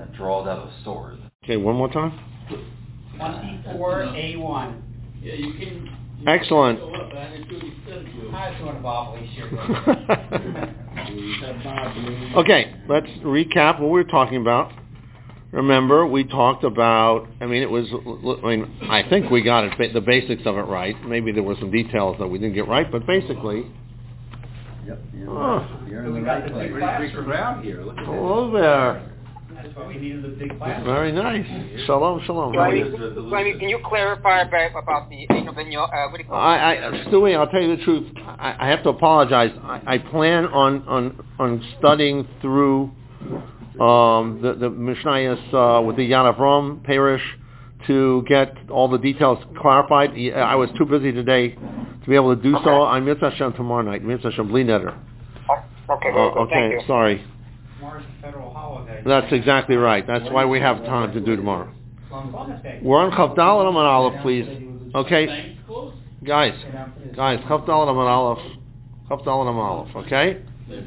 it draws out of stores. Okay, one more time. 24A1. Yeah, you can. Excellent. Okay, let's recap what we were talking about. Remember, we talked about, I think we got it, the basics of it right. Maybe there were some details that we didn't get right, but basically... Yep, you're in the right place. Pretty big crowd here. Look at hello there. That's why we needed a big class. Very nice. Shalom, shalom. Can you clarify about the what do you call it? Stewie, I'll tell you the truth. I have to apologize. I plan on studying through the Mishnayos with the Yad Avram Parish to get all the details clarified. I was too busy today to be able to do so. I'm Mitzvah Hashem tomorrow night. Mitzvah Hashem Bli Neder. Okay, okay, sorry. Tomorrow's a federal holiday. That's exactly right. That's why we have time to do tomorrow. We're on Chav Dalet Amud Aleph, please. Okay, guys, Chav Dalet Amud Aleph, Chav Dalet Amud Aleph. Okay.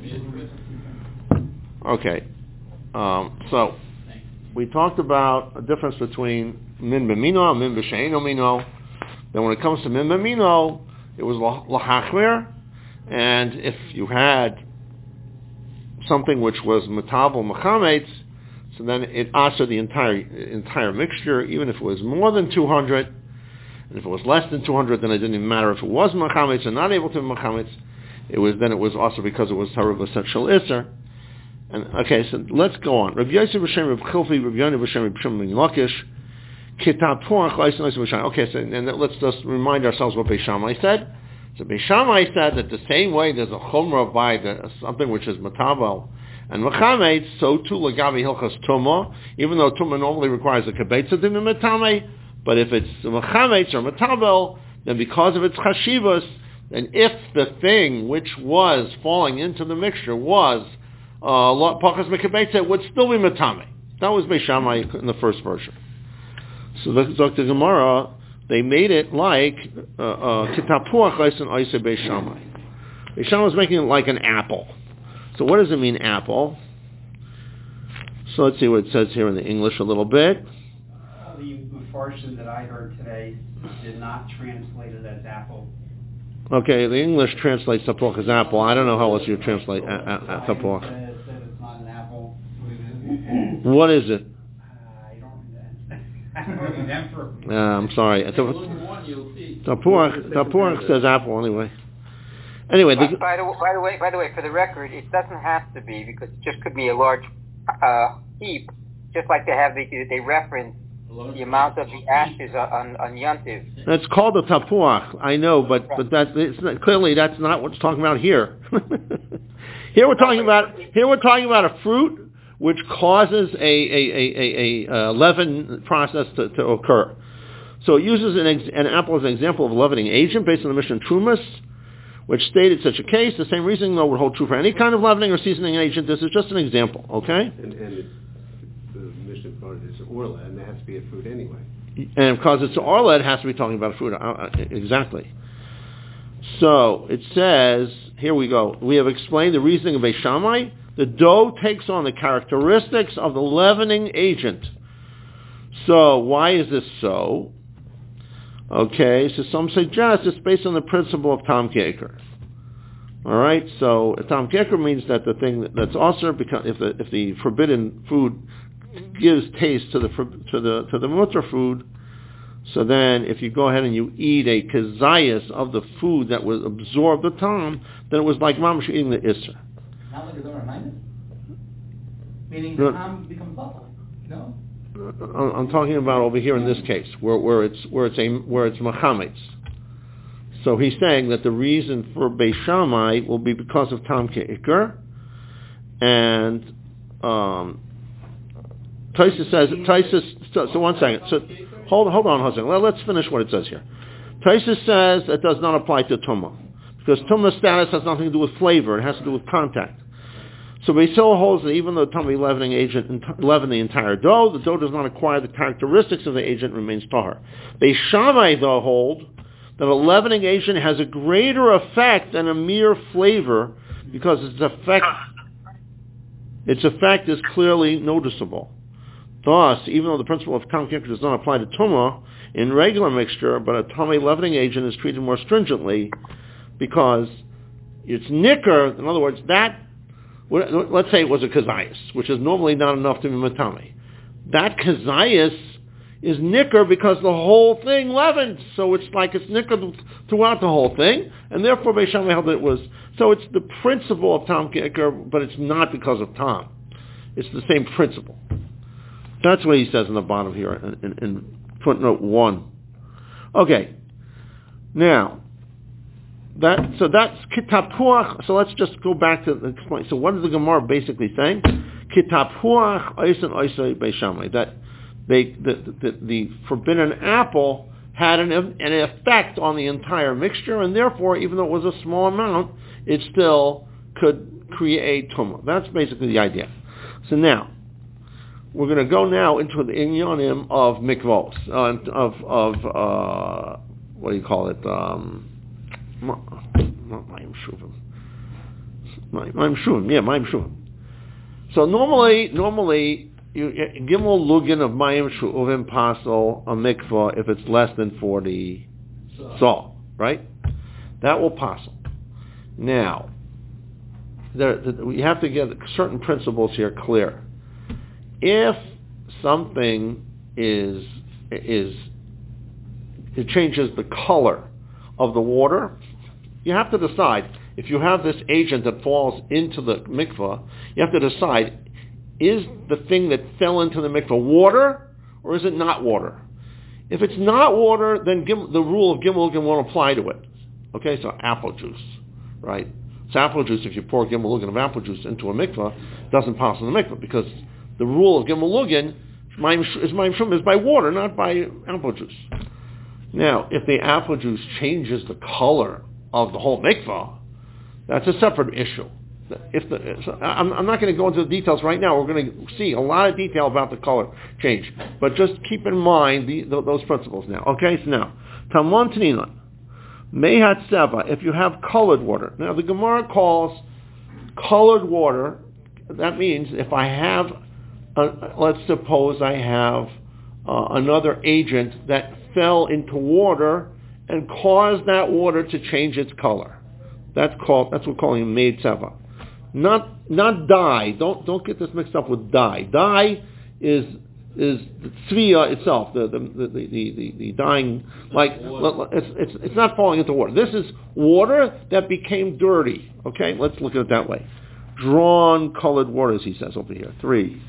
Okay. So we talked about a difference between min b'mino and min b'she'eino mino. Then when it comes to min b'mino, it was l'chachmir, and if you had something which was metabel mechametz, so then it asher the entire mixture, even if it was more than 200, and if it was less than 200, then it didn't even matter if it was mechametz or not able to be mechametz. It was also because it was taruv essential isser. And okay, so let's go on. Rabbi Yosef b'shem Rabbi Chilfi, Rabbi Yonah b'shem Rabbi Shimon ben Lakish, Kitab Puach Leisin Leisin b'shem. Okay, so and let's just remind ourselves what Beis Shammai said. So Beis Shammai said that the same way there's a chumrah by something which is matavel and mechametz, so too legavi hilchas tumah. Even though tumah normally requires a kibetz of metamei, but if it's mechametz or matavel, then because of its chashivas, and if the thing which was falling into the mixture was pachas mekabetza, it would still be matame. That was Beis Shammai in the first version. So the Dr. Gemara, they made it like kitapuach leisin oiseh Beis Shammai. Beis Shammai was making it like an apple. So what does it mean, apple? So let's see what it says here in the English a little bit. The Mefarshim that I heard today did not translate it as apple. Okay, the English translates tapuach as apple. I don't know how else you translate tapuach. It's not an apple. What is it? I don't remember. I'm sorry. Tapuach says apple anyway. Anyway. By the way, for the record, it doesn't have to be, because it just could be a large heap, just like they reference the amount of the ashes on Yontiv. That's called a tapuach. I know, but clearly that's not what's talking about here. Here we're talking about a fruit which causes a leaven process to occur. So it uses an apple as an example of a leavening agent based on the Mishnah Trumas, which stated such a case. The same reasoning, though, would hold true for any kind of leavening or seasoning agent. This is just an example, okay? And the Mishnah quoted is orla, and it has to be a fruit anyway. And because it's orla, it has to be talking about a fruit. Exactly. So it says, here we go. We have explained the reasoning of Beis Shammai. The dough takes on the characteristics of the leavening agent. So why is this so? Okay, so some suggest it's based on the principle of Tam Keker. All right, so Tam Keker means that the thing that's also if the forbidden food gives taste to the mutter food, so then if you go ahead and you eat a kazayas of the food that was absorbed the tam, then it was like mamash eating the isser. Not like a Zohar minus? Meaning the tam becomes lawful. No? I'm talking about over here in this case, where it's machametz. So he's saying that the reason for Beis Shammai will be because of Tam Ke'ikr, and Taisus says So one second. So hold on a second. Let's finish what it says here. Taisus says it does not apply to tumah because tumah status has nothing to do with flavor; it has to do with contact. So Beis Hillel holds that even though tummy leavening agent leaven the entire dough, the dough does not acquire the characteristics of the agent, remains tahor. Beis Shammai, though, hold that a leavening agent has a greater effect than a mere flavor because its effect is clearly noticeable. Thus, even though the principle of Tam Kikr does not apply to Tumah in regular mixture, but a Tamei leavening agent is treated more stringently because it's Nikr. In other words, that, let's say it was a Kazayas, which is normally not enough to be Matame. That Kazayas is Nikr because the whole thing leavened. So it's like it's Nikr throughout the whole thing, and therefore Beis Shammai held that it was. So it's the principle of Tam Kikr, but it's not because of Tam. It's the same principle. That's what he says in the bottom here in footnote 1. Okay. Now, that's Kitapuach. So let's just go back to explain. So what is the Gemara basically saying? Kitapuach oisen oisei Beis Shammai. That the forbidden apple had an effect on the entire mixture, and therefore, even though it was a small amount, it still could create tumah. That's basically the idea. So now, we're going to go now into the inyanim of mikvos, what do you call it? Not Mayim Shuvim. Mayim Shuvim, yeah, Mayim Shuvim. So normally, Gimel Lugin of Mayim Shuvim Pasel a mikvah if it's less than 40 saw, right? That will Pasel. Now, we have to get certain principles here clear. If something it changes the color of the water, you have to decide, if you have this agent that falls into the mikvah, you have to decide, is the thing that fell into the mikvah water, or is it not water? If it's not water, then the rule of Gimel Lugin won't apply to it. Okay, so apple juice, right? It's apple juice. If you pour Gimel Lugin of apple juice into a mikvah, it doesn't pass in the mikvah, because the rule of Gimel Lugin is by water, not by apple juice. Now, if the apple juice changes the color of the whole mikvah, that's a separate issue. I'm not going to go into the details right now. We're going to see a lot of detail about the color change. But just keep in mind those principles now. Okay, so now, Talmon Taninan, Mehat Seva, if you have colored water. Now, the Gemara calls colored water, that means if I have, let's suppose I have another agent that fell into water and caused that water to change its color. That's what we're calling made seva. Not dye. Don't get this mixed up with dye. Dye is the tzviya itself, the dyeing, like it's not falling into water. This is water that became dirty. Okay, let's look at it that way. Drawn colored waters, he says over here. 3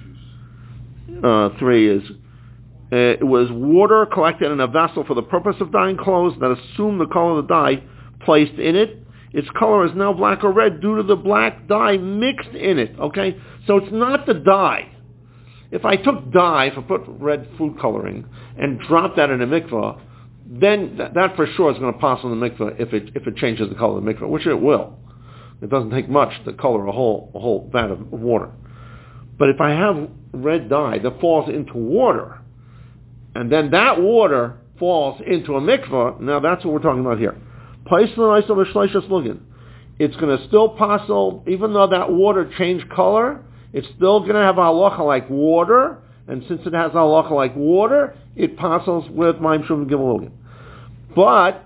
is it was water collected in a vessel for the purpose of dyeing clothes that assumed the color of the dye placed in it. Its color is now black or red due to the black dye mixed in it. Okay, so it's not the dye. If I took dye, if I put red food coloring and dropped that in a mikvah, then that for sure is going to pass on the mikvah if it changes the color of the mikvah, which it will. It doesn't take much to color a whole vat of water. But if I have red dye that falls into water, and then that water falls into a mikvah, now that's what we're talking about here. It's going to still passel, even though that water changed color, it's still going to have a halacha like water, and since it has a halacha like water, it passels with Mayim Shuvim Gimel Lugin. But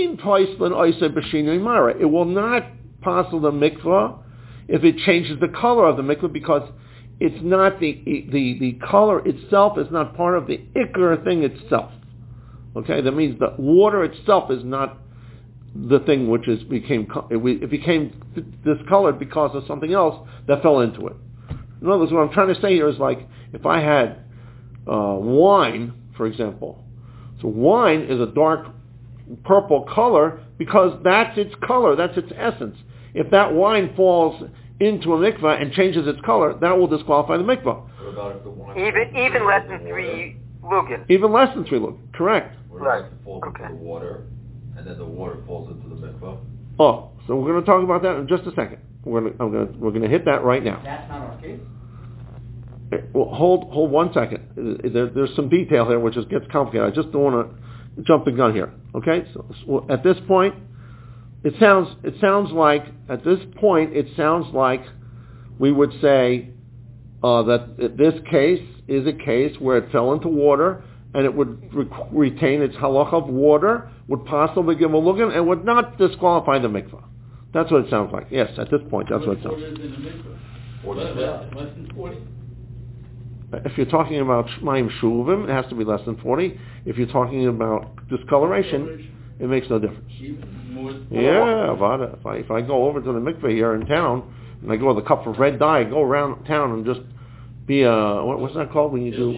it will not passel the mikvah if it changes the color of the mikvah, because it's not the color itself is not part of the ikar thing itself. Okay, that means the water itself is not the thing which it became discolored because of something else that fell into it. In other words, what I'm trying to say here is like if I had wine, for example. So wine is a dark purple color because that's its color, that's its essence. If that wine falls into a mikvah and changes its color, that will disqualify the mikvah. What about if the wine even less than 3 lugin? Even less than 3 lugin, correct. Right. If it falls into the water, and then the water falls into the mikvah. Oh, so we're going to talk about that in just a second. We're going to hit that right now. That's not our case. Well, hold 1 second. There's some detail here which gets complicated. I just don't want to jump the gun here. Okay, so at this point, it sounds like we would say that this case is a case where it fell into water and it would retain its halacha of water, would possibly give a lugin, and would not disqualify the mikvah. That's what it sounds like. Yes, at this point, that's what it sounds like. Less than 40? If you're talking about shmayim shuvim, it has to be less than 40. If you're talking about discoloration, it makes no difference. Yeah, if I go over to the mikveh here in town, and I go with a cup of red dye, go around town and just be what's that called when you do?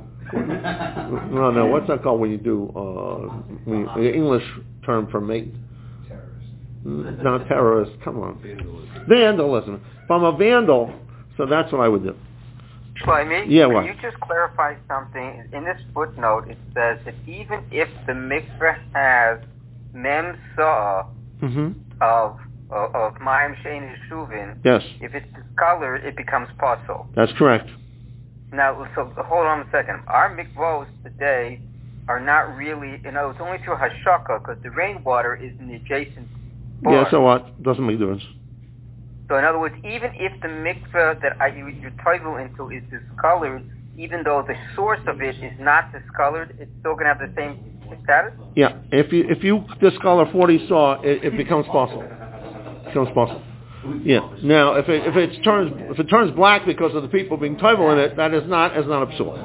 No, what's that called when you do? The English term for mate. Terrorist. Not terrorist. Come on. Vandalism. If I'm a vandal, so that's what I would do. Shlomi, yeah, can you just clarify something? In this footnote, it says that even if the mikveh has mem sa'ah of mayim she'ein shuvin, yes, if it's discolored, it becomes pasul. That's correct. Now, so hold on a second. Our mikvahs today are not really, it's only through hashaka because the rainwater is in the adjacent bar. Yeah, so what? Doesn't make a difference. So in other words, even if the mikveh that you're toivel into is discolored, even though the source of it is not discolored, it's still going to have the same status? Yeah, if you discolor 40 saw, it becomes possible. It becomes possible. Yeah. Now, if it turns black because of the people being toivel in it, that is not a psul.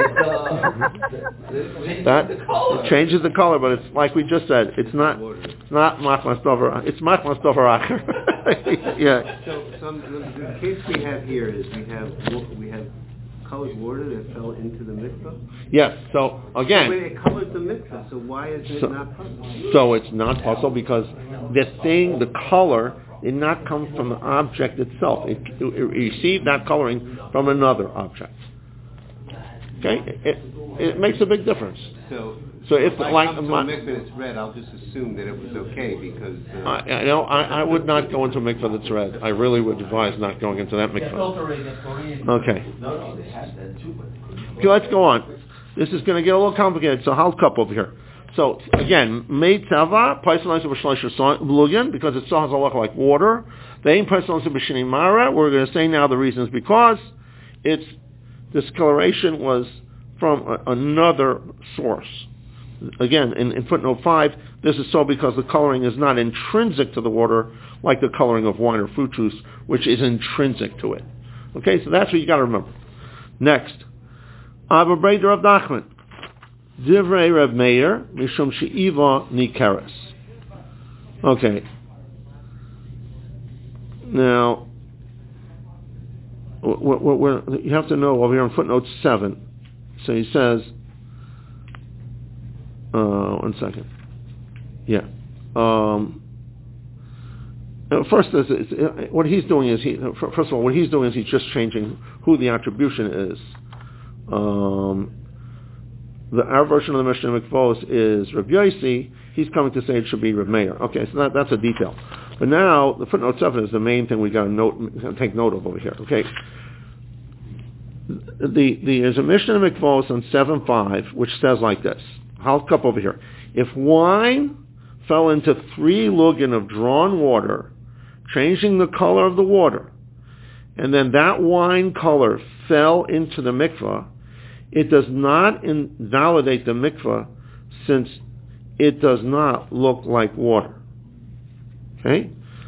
That it changes the color, but it's like we just said, it's not machmas dover. It's machmas dover acher. Yeah. So the case we have here is we have colored water that fell into the mikvah. Yes. So again, but it colored the mikvah. So why is it not possible? So it's not possible because the color did not come from the object itself. It received that coloring from another object. Okay, it makes a big difference. So if I come to a mikveh and it's red, I'll just assume that it was okay because. I would not go into a mikveh that's red. I really would advise not going into that mikveh. Okay, let's go on. This is going to get a little complicated. So I'll cup over here. So again, made tava paisalaisa b'shloisha lugin because it still has a look like water. They ain't paisalaisa b'shini mara. We're going to say now the reasons because its discoloration was from another source. Again, in footnote 5, this is so because the coloring is not intrinsic to the water like the coloring of wine or fruit juice, which is intrinsic to it. Okay, so that's what you got to remember. Next, Abba Breder of Nachman. Divrei Reb Meir, Mishum She'iva Nikeres. Okay. Now, you have to know over here on footnote 7. So he says, one second. Yeah. First, what he's doing is he's just changing who the attribution is. Our version of the Mishnah Mikvos is Reb Yosi. He's coming to say it should be Reb Meir. Okay, so that's a detail. But now, the footnote 7 is the main thing we got to take note of over here. Okay. There's a Mishnah Mikvos on 7.5 which says like this. I'll cup over here. If wine fell into 3 lugin of drawn water, changing the color of the water, and then that wine color fell into the mikvah, it does not invalidate the mikvah since it does not look like water. Okay?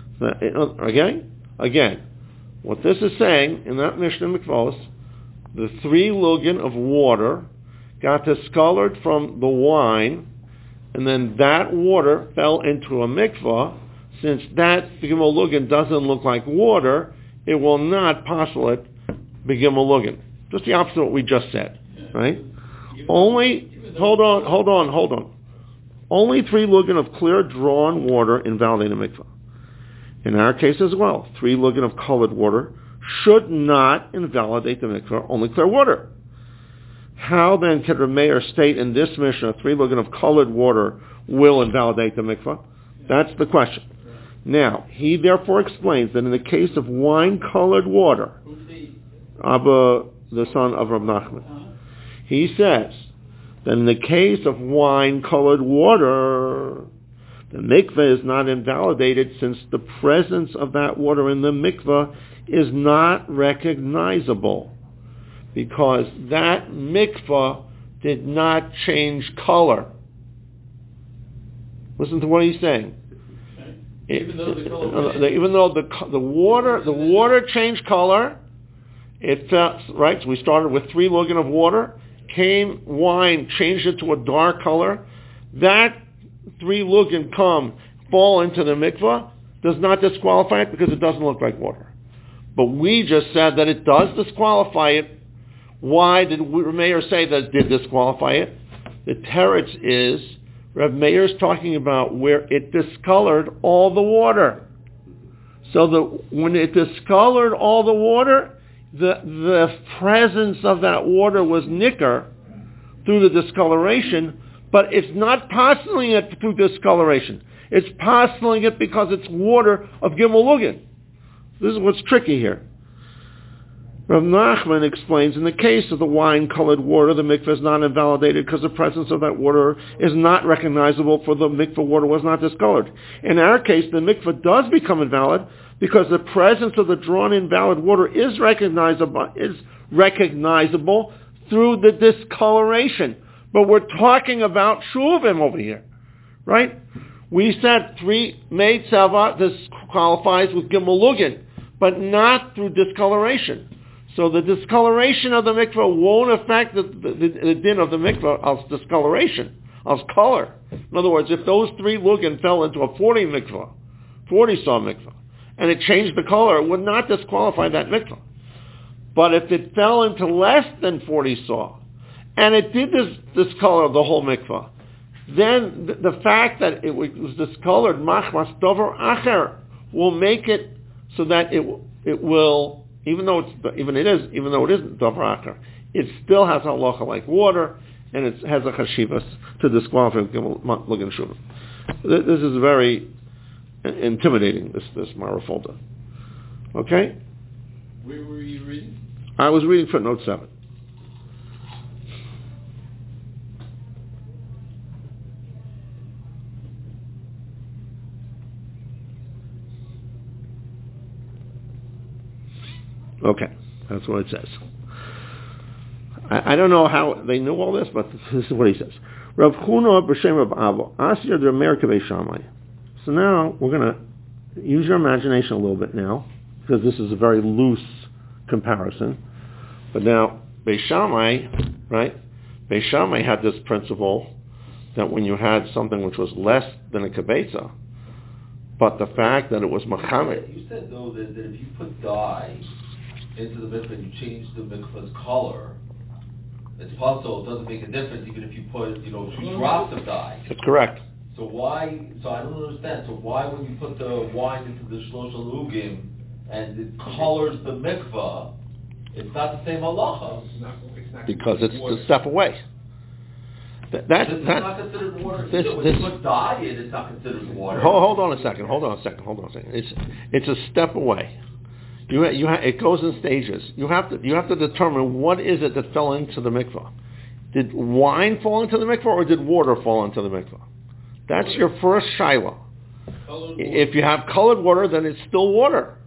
Again, what this is saying in that Mishnah Mikvos, the 3 lugin of water got discolored from the wine, and then that water fell into a mikvah. Since that Begimel lugin doesn't look like water, it will not postulate Begimel lugin. Just the opposite of what we just said. Right? Hold on. Only 3 lugin of clear drawn water invalidate a mikvah. In our case as well, 3 lugin of colored water should not invalidate the mikvah, only clear water. How then can Reb Meir state in this Mishnah 3 lugin of colored water will invalidate the mikvah? That's the question. Now, he therefore explains that in the case of wine-colored water, Abba, the son of Reb Nachman, he says that in the case of wine-colored water, the mikveh is not invalidated since the presence of that water in the mikveh is not recognizable because that mikvah did not change color. Listen to what he's saying. Even though the color Even though the water changed color, it felt right. So we started with 3 lugin of water. Came wine, changed it to a dark color. That 3 lugin fall into the mikvah does not disqualify it because it doesn't look like water. But we just said that it does disqualify it. Why did Reb Meir say that it did disqualify it? The teretz is Reb Meir's talking about where it discolored all the water. So when it discolored all the water, the presence of that water was nicker through the discoloration, but it's not postulating it through discoloration. It's postulating it because it's water of Gimel Lugin. This is what's tricky here. Rav Nachman explains, in the case of the wine-colored water, the mikveh is not invalidated because the presence of that water is not recognizable, for the mikveh water was not discolored. In our case, the mikveh does become invalid because the presence of the drawn invalid water is recognizable through the discoloration. But we're talking about shuvim over here, right? We said 3 mei tzava, this qualifies with Gimel Lugin, but not through discoloration. So the discoloration of the mikveh won't affect the din of the mikveh as discoloration, as color. In other words, if those 3 lugin fell into a 40 saw mikveh, and it changed the color, it would not disqualify that mikveh. But if it fell into less than 40 saw, and it did discolor the whole mikveh, then the fact that it was discolored, machmas dover acher, will make it so that it will, even though it isn't dover acher, it still has a halacha like water, and it has a chashivas to disqualify lugin shuvim. This is very intimidating, this Marafolda. Okay? Where were you reading? I was reading footnote 7. Okay, that's what it says. I don't know how they knew all this, but this is what he says. Rav Huna b'shem Rav Avo, Asir d'Amer K'vei Shammai. So now we're going to use your imagination a little bit now, because this is a very loose comparison. But now, Beis Shammai, right? Beis Shammai had this principle that when you had something which was less than a kibetza, but the fact that it was machamed. You said though that if you put dye into the mikveh and you change the mikveh's color, it's possible it doesn't make a difference even if you put 2 drops of dye. That's correct. So why? So I don't understand. So why when you put the wine into the shlosha lugim and it colors the mikveh, it's not the same halacha? Because it's a step away. This is not considered water. When you put dye in, it's not considered water. Hold on a second. It's a step away. It goes in stages. You have to determine what is it that fell into the mikveh. Did wine fall into the mikveh or did water fall into the mikveh? That's your first shaila. If you have colored water, then it's still water.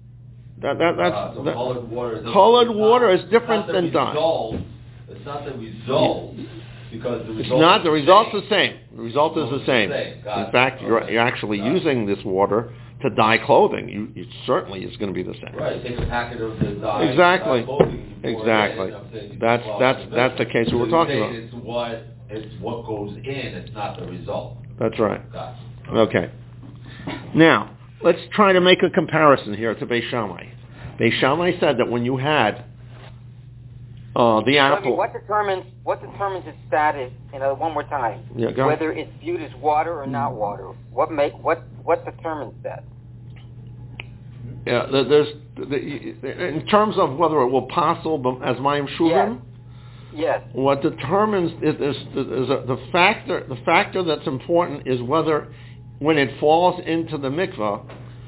Colored water is different than dye. It's not the result. Because the it's not. The result's the same. The result is the same. In fact, you're actually using this water to dye clothing. It certainly is going to be the same. Right. Take a packet of the dye. Exactly. Dye clothing. Exactly. That's the case we were talking about. It's what goes in. It's not the result. That's right. Gotcha. Okay. Now let's try to make a comparison here to Beis Shammai. Beis Shammai said that when you had the apple. What determines its status? One more time. Yeah, go whether it's viewed as water or not water. What determines that? Yeah, in terms of whether it will passel as mayim shuvim. Yes. What determines is the factor that's important is whether when it falls into the mikveh,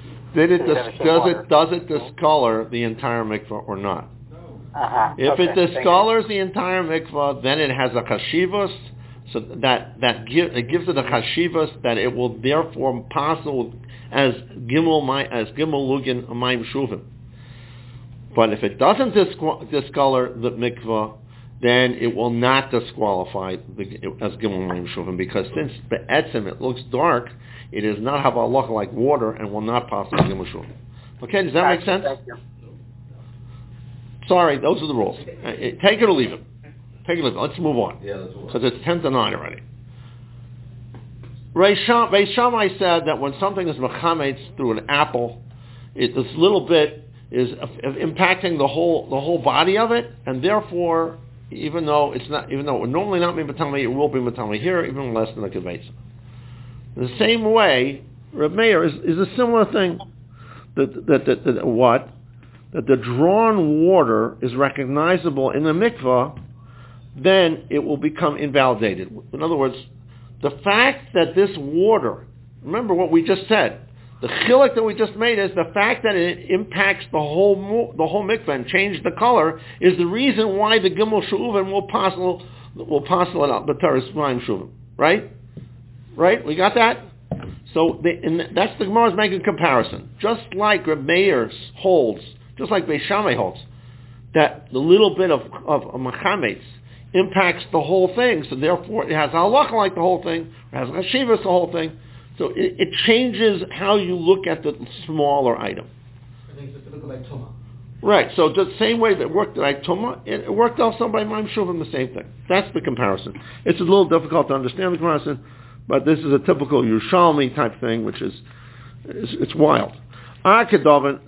does it discolor the entire mikveh or not? If it discolors the entire mikvah, then it has a chashivas, so it gives it a chashivas that it will therefore passel as gimel lugin mayim shuvim. But if it doesn't discolor the mikvah, then it will not disqualify as Gimel Mayim Shuvim, because since be'etzim it looks dark, it is not have a halacha like water and will not pass as Gimel Shuvim. Okay, does that make sense? Sorry, those are the rules. Take it or leave it. Take it or leave it. Let's move on. Yeah, let's move on. Because it's 10 to 9 already. Beis Shammai said that when something is mechametz through an apple, this little bit is impacting the whole body of it, and therefore, even though it would normally not be metamei, it will be metamei here, even less than a kvetza. In the same way, Reb Meir is a similar thing. That the drawn water is recognizable in the mikvah, then it will become invalidated. In other words, the fact that this water, remember what we just said, the chilek that we just made is the fact that it impacts the whole mikvah and changes the color is the reason why the Gimel Shuvim will passel it out, B'teres Mayim Shuvim. Right? We got that? So that's the Gemara's making a comparison. Just like Reb Meir holds, just like Beis Shammai holds, that the little bit of mechametz impacts the whole thing, so therefore it has a halacha like the whole thing, it has a chashivas the whole thing, so it changes how you look at the smaller item. I think it's typical like Tuma. Right, so the same way that it worked like Tuma, it worked also by Mayim Shuvim, the same thing. That's the comparison. It's a little difficult to understand the comparison, but this is a typical Yerushalmi type thing, which is, it's wild. Now, if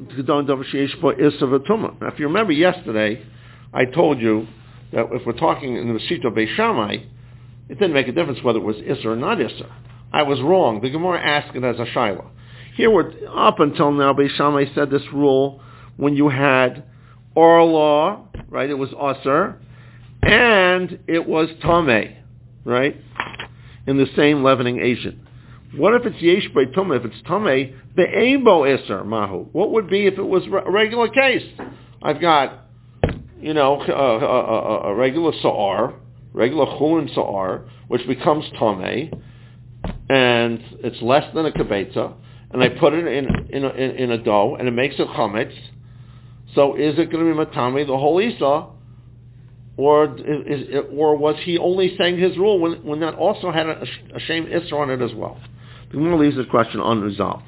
you remember yesterday, I told you that if we're talking in the Shita of Beis Shammai, it didn't make a difference whether it was Isser or not Isser. I was wrong. The Gemara asked it as a Shaila. Here, up until now, Beis Shammai said this rule when you had Orla, right, it was Asr, and it was Tameh, right, in the same leavening agent. What if it's Yesh Bei Tumah? If it's Tameh, Be'ebo Isser Mahu. What would be if it was a regular case? I've got, a regular Sa'ar, regular Chulin Sa'ar, which becomes Tameh, and it's less than a Kibetza, and I put it in a dough, and it makes it Chametz. So is it going to be Matame the whole Isa, or was he only saying his rule when that also had a shame Isra on it as well? The Gemara leaves this question unresolved.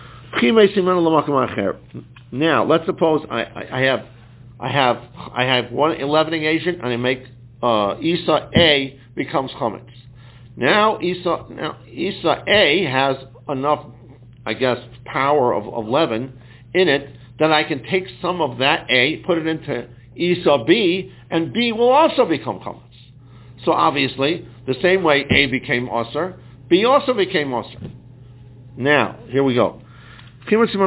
Now, let's suppose I have one leavening agent, and I make Isa A becomes chametz. Now Isa A has enough, I guess, power of leaven in it that I can take some of that A, put it into Isa B, and B will also become chametz. So obviously, the same way A became Asr, B also became Asr. Now, here we go. They both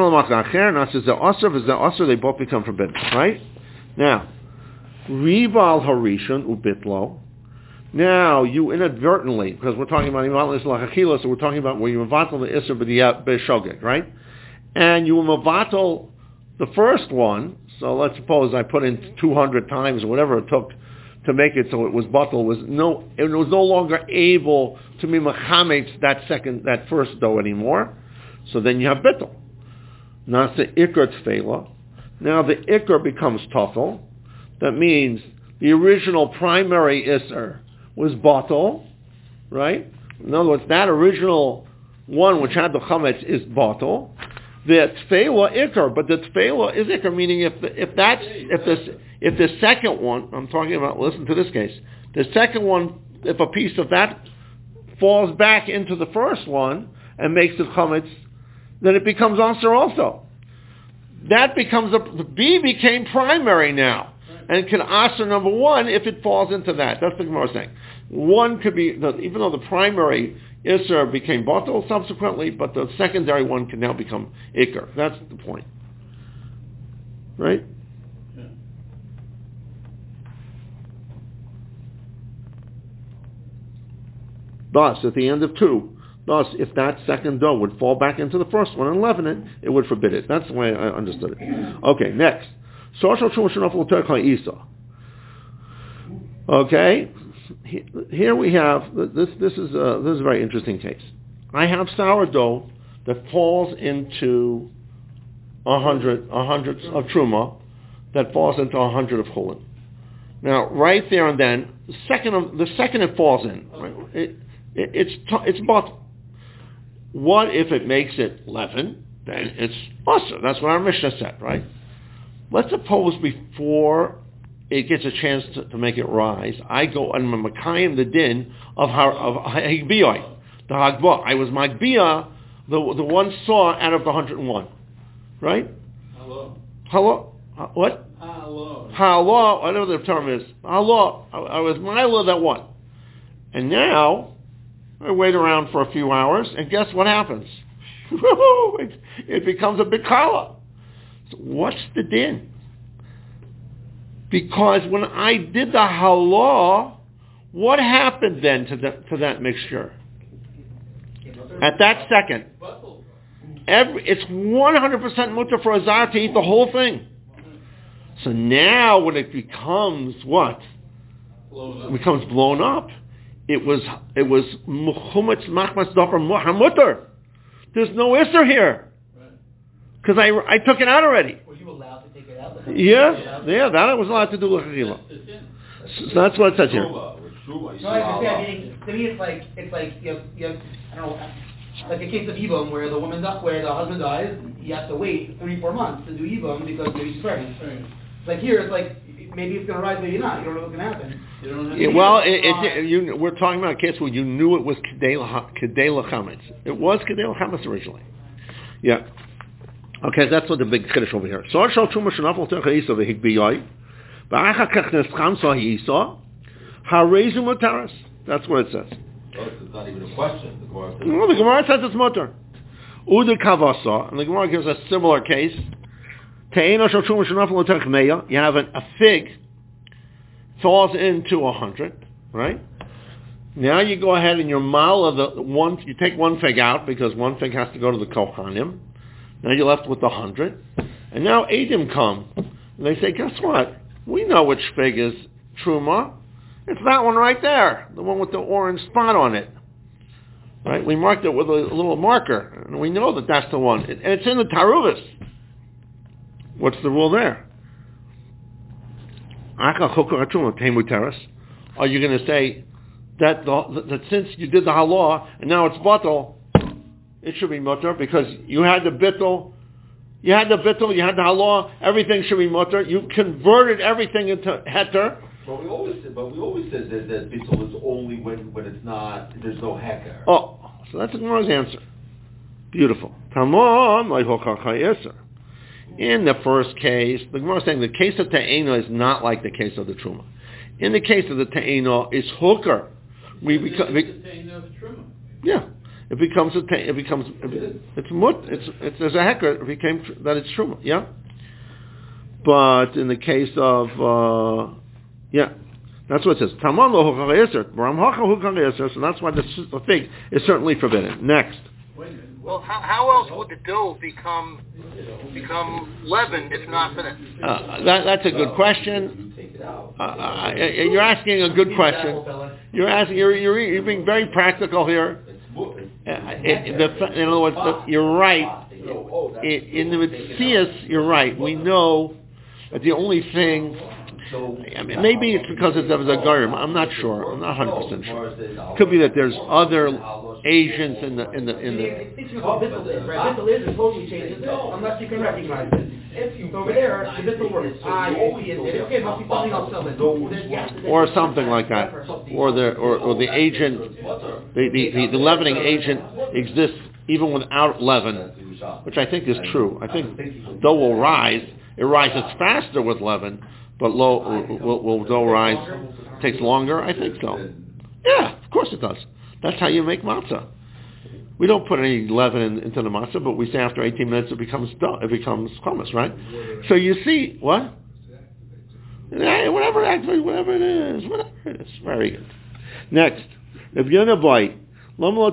become forbidden, right? Now, Rival Harishon Ubitlo. Now, you inadvertently, because we're talking about Imal Islachachila, so we're talking about where you Mavatal the Isser B'Shogeg, right? And you Mavatal the first one, so let's suppose I put in 200 times or whatever it took to make it so it was Batal, it was no longer able to be Mechametz that first dough anymore. So then you have Bittul. Now it's the Ikar Tfela. Now the Ikar becomes Tafel. That means the original primary Isser was Batal, right? In other words, that original one which had the Chametz is Batal. The Tfela Ikar, but the Tfela is Ikar, meaning if the second one, I'm talking about, listen to this case, the second one, if a piece of that falls back into the first one and makes it Chametz, then it becomes Asr also. That becomes the B became primary now, and can Asr number one if it falls into that. That's the Gemara saying. One could be, even though the primary Isser became Batal subsequently, but the secondary one can now become Ikar. That's the point. Right? Yeah. Thus, at the end of 2, if that second dough would fall back into the first one and leaven it, it would forbid it. That's the way I understood it. Okay, next. Okay, here we have, this is a very interesting case. I have sourdough that falls into 100 of truma that falls into 100 of chulin. Now, right there and then, the second it falls in, right, it's bottle. What if it makes it 11? Then it's also. That's what our Mishnah said, right? Let's suppose before it gets a chance to make it rise, I go and Makayim the din of Higbiyah, the Hagbah. I was Magbiyah, the one saw out of the 101, right? Hello. What? Hello. Whatever the term is. Hello. I was Milo that one. And now, I wait around for a few hours, and guess what happens? It becomes a big kala. So what's the din? Because when I did the halah, what happened then to that mixture? At that second, it's 100% mutter for a zar to eat the whole thing. So now when it becomes what? It becomes blown up. It was muchumetz machmas davar mutter. There's no isser here. Because I took it out already. Were you allowed to take it out? Yeah, that I was allowed to do l'chachila. So that's what it says here. No, I understand. To me, it's like you have I don't know, like a case of Ibum where the husband dies, you have to wait 3-4 months to do Ibum because maybe she's pregnant. Right. Like here, it's like maybe it's going to rise, maybe not. You don't know what's going to happen. We're talking about a case where you knew it was kedei l'chametz. It was kedei l'chametz originally. Yeah. Okay, that's what the big chiddush over here. So shal truma shenafal techa isa v'higbiyai, v'acha kach nescham sahi harezu mutaras. That's what it says. It's not even a question. The Gemara says it's mutar. Uda kavasa, and the Gemara gives a similar case. Te'ena shal truma shenafal techa meya. You have a fig falls into 100, right? Now you go ahead and your mal of the one. You take one fig out because one fig has to go to the kohanim. Now you're left with 100. And now Eidim come. And they say, guess what? We know which fig is Truma. It's that one right there. The one with the orange spot on it. Right? We marked it with a little marker. And we know that that's the one. And it's in the Taruvus. What's the rule there? Are you going to say that since you did the halah and now it's batal, it should be mutter because you had the bittul, you had the halah, everything should be mutter. You converted everything into heter. But we always said that bittul is only when it's not, there's no heter. Oh, so that's the Gemara's answer. Beautiful. Tamam, in the first case, the Gemara is saying the case of Ta'ena is not like the case of the Truma. In the case of the Ta'ena, it's hooker. Yeah. There's a hecker. It became that it's truma, yeah. But in the case of that's what it says. Tamam lo hukar yeser, baram haka hukar yeser. So that's why the fig is certainly forbidden. Next. Well, how else would the dough become leavened if not for that? That's a good question. You're asking a good question. You're being very practical here. In other words, you're right. In the Mitzias, you're right. We know that the only thing, maybe it's because there was a garim. I'm not sure. I'm not 100% sure. It could be that there's other agents in the. It's called bittul is, right? Bittul is totally changes unless you can recognize it. So over there, the bittul works. Okay, it must be something else. Or something like that, or the agent, the leavening agent exists even without leaven, which I think is true. I think dough will rise. It rises faster with leaven, but will dough rise takes longer? I think so. Yeah, of course it does. That's how you make matzah. We don't put any leaven into the matzah, but we say after 18 minutes it becomes hummus, right? So you see, what? Whatever it is. Very good. Next, if you're in a bite, now we're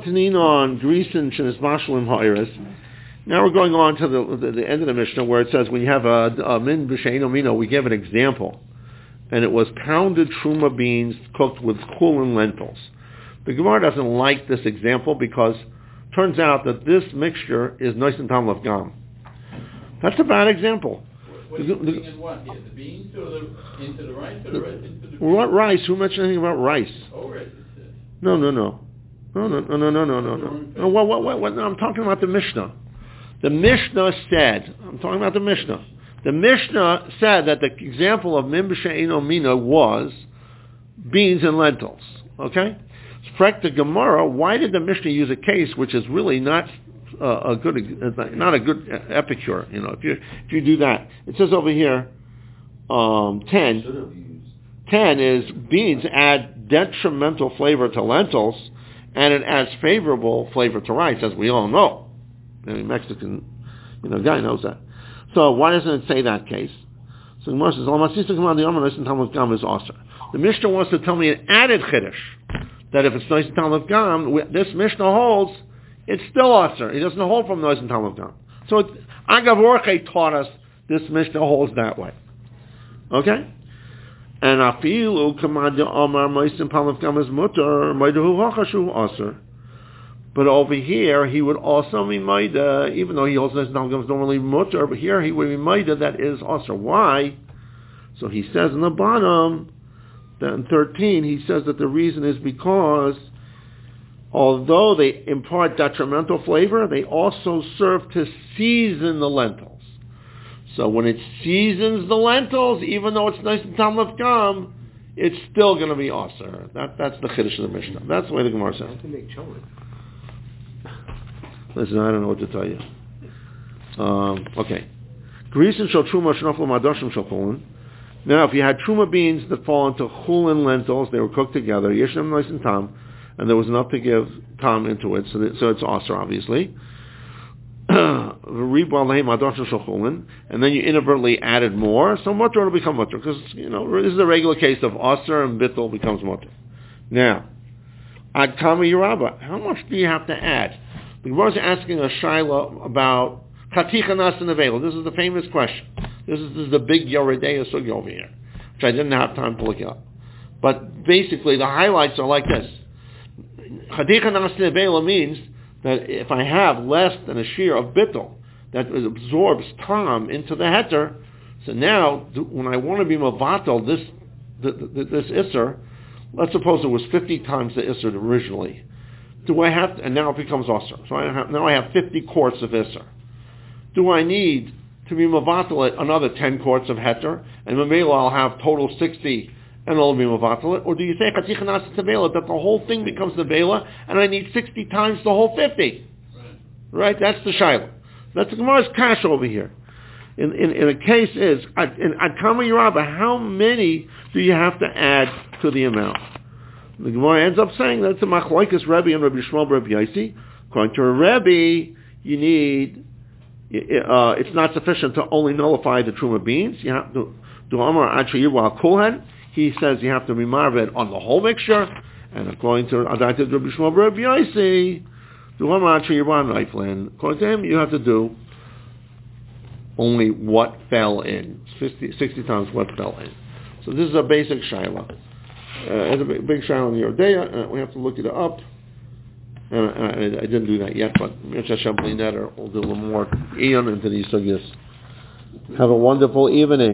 going on to the end of the Mishnah where it says when you have a min b'sheino mino, we give an example, and it was pounded truma beans cooked with kul and lentils. The Gemara doesn't like this example because it turns out that this mixture is nice and tam of gam. That's a bad example. What are you putting in what here? The beans or into the rice or the rice into the beans? What rice? Who mentioned anything about rice? Oh, rice, it says. No. No, what? No, I'm talking about the Mishnah. The Mishnah said, I'm talking about the Mishnah. The Mishnah said that the example of min b'she'eino mina was beans and lentils. Okay? Frek the Gemara, why did the Mishnah use a case which is really not a good epicure? You know, if you do that, it says over here, 10 is beans add detrimental flavor to lentils, and it adds favorable flavor to rice, as we all know. Any Mexican, guy knows that. So why doesn't it say that case? So the Gemara says, the Mishnah wants to tell me an added chiddush, that if it's nois and Talmud Gam, this Mishnah holds, it's still aser. It doesn't hold from nois and Talmud Gam. So Agav Orche taught us this Mishnah holds that way. Okay? And afilu kamad Omar nois and Talmud Gam is mutter, maidahu hachashu aser. But over here, he would also be maida, even though he holds nois and Talmud Gam is normally mutter, but here he would be maida that is aser. Why? So he says in the bottom, that in 13, he says that the reason is because although they impart detrimental flavor, they also serve to season the lentils. So when it seasons the lentils, even though it's nice and Talmud Gam, it's still going to be aser. That's the chiddush of the Mishnah. That's the way the Gemara says. How to make cholent? Listen, I don't know what to tell you. Okay. Grisin shel truma shnaflu madashim shel chulin. Now, if you had truma beans that fall into chulin lentils, they were cooked together, yeshem nice and tam, and there was enough to give tam into it, so it's aser, obviously. And then you inadvertently added more, so mutter will become mutter, because, this is a regular case of aser and bittul becomes mutter. Now, ad kama yiraba, how much do you have to add? The Gemara is asking a shaila about chaticha nas and avela. This is the famous question. This is the big Yoredeya sugya over here, which I didn't have time to look up. But basically, the highlights are like this. Chaticha nas and avela means that if I have less than a shear of bittul that absorbs tam into the heter, so now when I want to be mavatal this isser, let's suppose it was 50 times the isser originally. Do I have to, and now it becomes aser. So now I have 50 quarts of isser. Do I need to be mavatal it another 10 quarts of heter, and Mamela I'll have total 60, and I'll be mavatal it? Or do you say chaticha nas tevela, that the whole thing becomes nevela, and I need 60 times the whole 50? Right? That's the shaila. That's the Gemara's kash over here. In a case is, in Adkama Yerabah, how many do you have to add to the amount? The Gemara ends up saying that's a machlokes Rebbe and Rabbi Shmuel Rabbi Yaisi. According to a Rebbe, you need, it's not sufficient to only nullify the truma beans. You have to do Amar Acha Yirwa Kohen. He says you have to be marved on the whole mixture. And according to Rabbi Shmuel Rabbi Yaisi, do Amar Acha Yirwa Neiflin. According to him, you have to do only what fell in. 60 times what fell in. So this is a basic shaila. It's a big shaila in the Yoredeya. We have to look it up. I didn't do that yet, but we'll do a little more eon into these sugyas. Have a wonderful evening.